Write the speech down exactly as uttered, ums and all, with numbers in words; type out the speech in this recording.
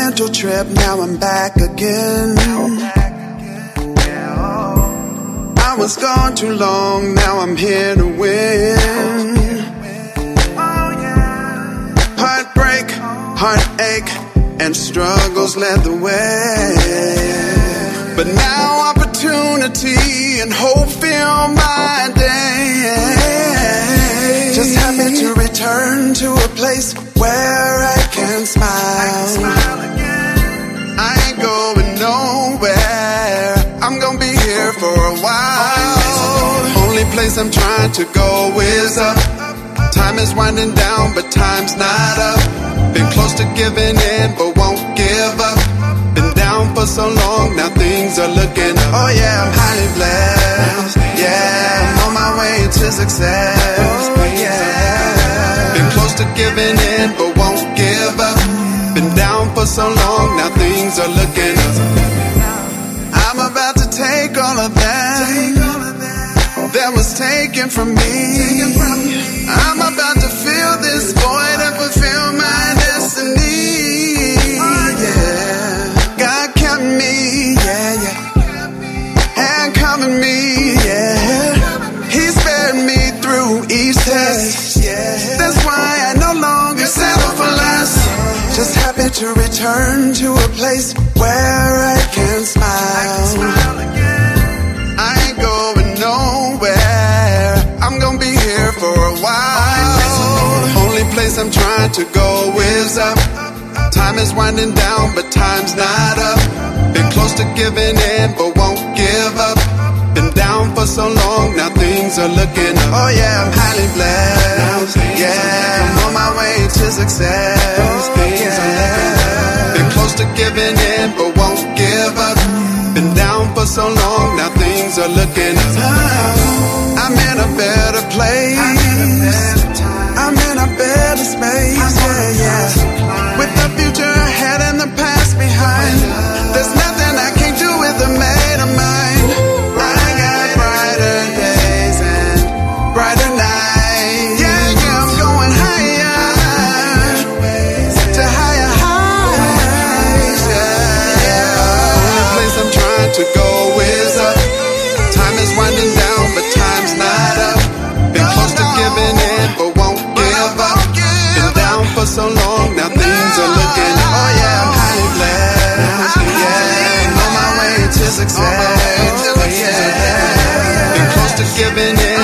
mental trip, now I'm back again. I was gone too long, now I'm here to win. Heartbreak, heartache, and struggles led the way. But now opportunity and hope fill my day. Just happy to return to a place where I can smile. I ain't going nowhere, I'm gonna be here for a while. Only place I'm trying to go is up. Time is winding down, but time's not up. Been close to giving in, but won't give up. Been down for so long, now things are looking up. Oh yeah, I'm highly blessed. Yeah, I'm on my way to success. Yeah, been close to giving in, but won't give up. Been down for so long, now things are looking up. I'm about to take all of that that was taken from me. I'm about to fill this void and fulfill my destiny. Yeah, God kept me, yeah, yeah, handcuffing me, yeah. He spared me through each test. That's why I no longer settle for less. Just happy to return to a place where I can smile. I ain't going nowhere, I'm gonna be here for a while. Only place I'm trying to go is up. Time is winding down, but time's not up. Been close to giving in, but won't give up. Been down for so long, now things are looking up. Oh yeah, I'm highly blessed. Yeah, I'm on my way to success. Yeah, been close to giving in, but won't give up. Been down for so long, now things are looking up. I'm in a better place, I'm in a better space, yeah, yeah. With the future ahead and the past behind, there's nothing I can't do with a made of mine. I got brighter days and brighter nights. Yeah, yeah, I'm going higher, to higher heights, yeah, yeah. Only place I'm trying to go is up. Time is winding down, but time's not up. Been close to giving in, but won't give up. Been down for so long, now things are looking up. Oh yeah, I'm highly blessed. Yeah, I'm on my way to success. Yeah, been close to giving in,